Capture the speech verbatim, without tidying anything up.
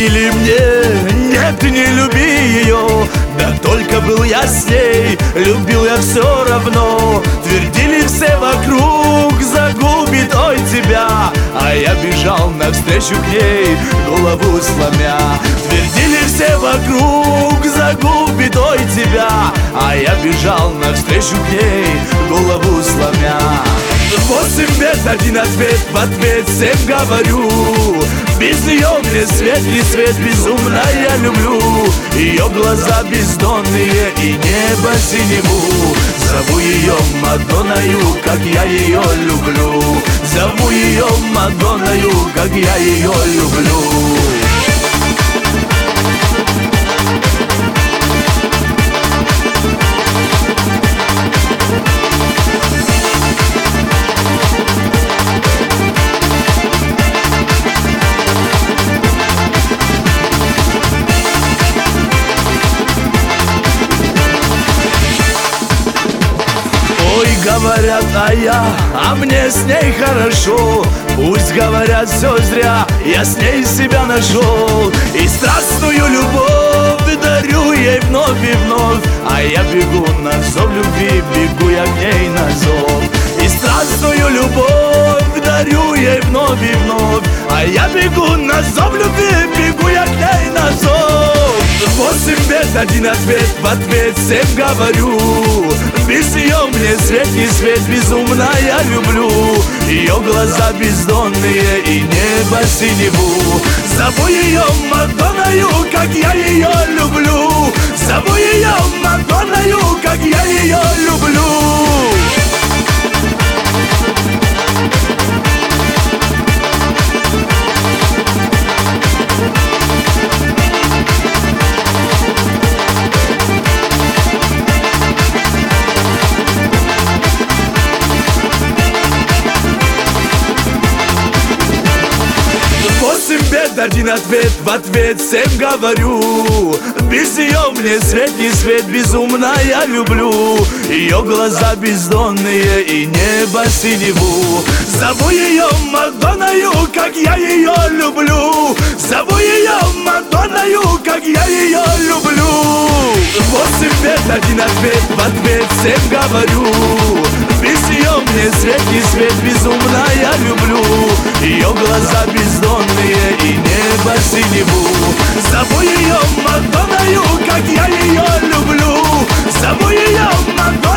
говорили мне: нет, не люби ее. Да только был я с ней, любил я все равно. Твердили все вокруг: загубит, ой, тебя. А я бежал навстречу к ней, голову сломя. Твердили все вокруг: загубит, ой, тебя. А я бежал навстречу к ней, голову сломя. Восемь бед, один ответ, в ответ семь говорю: без нее мне свет не свет, безумно я люблю. Ее глаза бездонные и небо синеву. Зову ее Мадонною, как я ее люблю. Зову ее Мадонною, как я ее люблю. Ой, говорят, а я, а мне с ней хорошо. Пусть говорят, все зря, я с ней себя нашел. И страстную любовь дарю ей вновь и вновь. А я бегу на зов любви, бегу я к ней на зов. И страстную любовь дарю ей вновь и вновь. А я бегу на зов любви, бегу я к ней на зов. Восемь бед, один ответ, в ответ семь говорю: без нее мне свет не свет, безумно я люблю. Ее глаза бездонные и небо синеву. Зову ее Мадонною, как я ее люблю. Зову ее Мадонною, как я ее люблю. Восемь бед, один ответ, в ответ семь говорю: без нее мне свет не свет, безумно я люблю. Ее глаза бездонные и небо синеву. Зову ее Мадонною, как я ее люблю. Зову ее Мадонною, как я ее люблю. Восемь бед, один ответ, в ответ семь говорю: без нее мне свет не свет, безумно я люблю. Ее глаза бездонные и небо синеву. Зову ее Мадонною, как я ее люблю. Зову ее Мадонною.